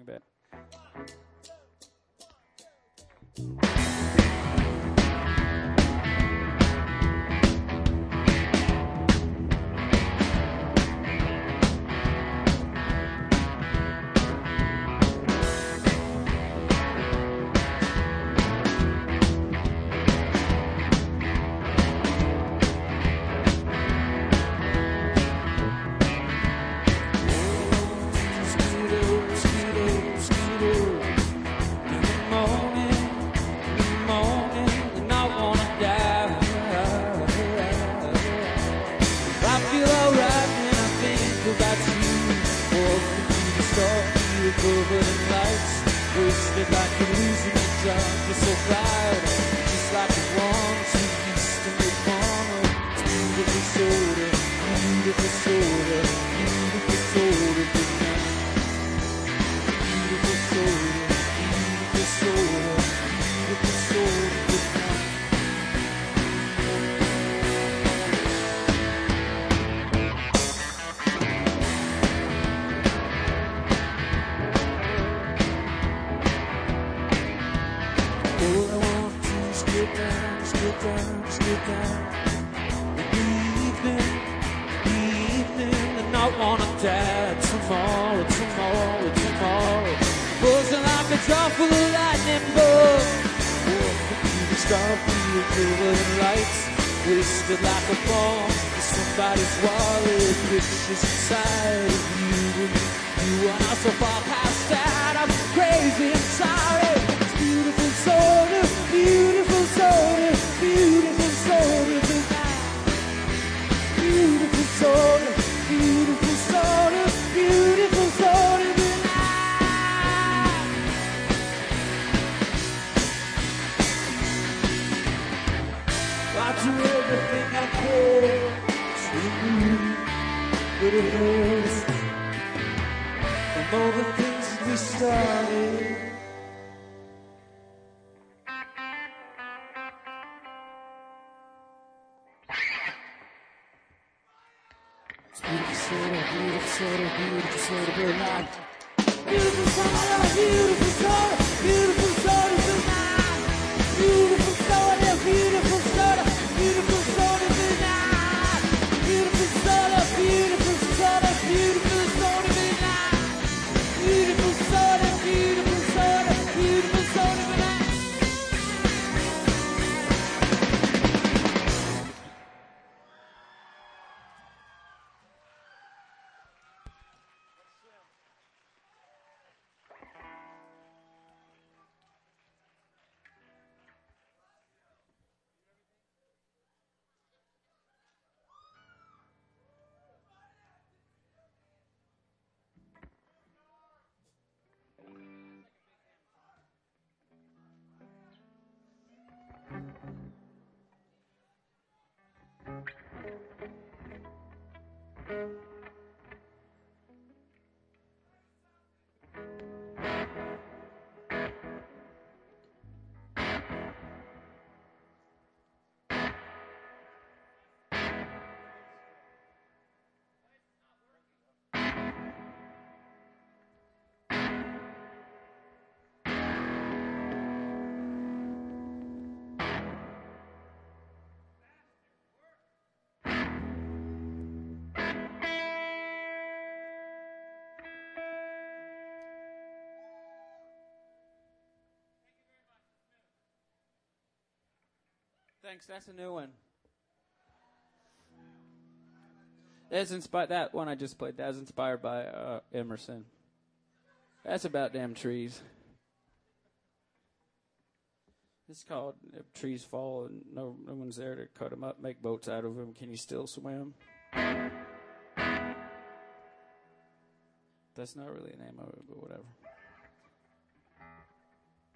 sing a bit. Thanks, that's a new one. That one I just played, that was inspired by Emerson. That's about damn trees. It's called If Trees Fall and no one's there to cut them up, make boats out of them. Can you still swim? That's not really the name of it, but whatever.